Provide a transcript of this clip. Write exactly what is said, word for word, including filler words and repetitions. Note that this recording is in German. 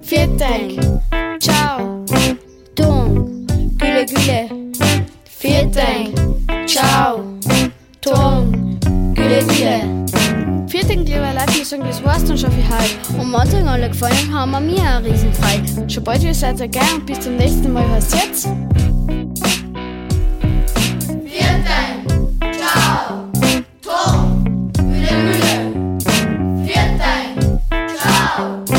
Vielen Dank. Ciao. Tung. Güle güle. Vielen Dank. Ciao. Tung. Güle güle. Vielen Dank, lieber Leute, wir sagen, das war's dann schon für heute. Und wenn es euch alle gefallen haben wir mir eine Riesenfreude. Schon bald, ihr seid ja gern und bis zum nächsten Mal. Was jetzt? Vielen Dank. Ciao. Tung. Güle güle. Vielen Dank. Ciao.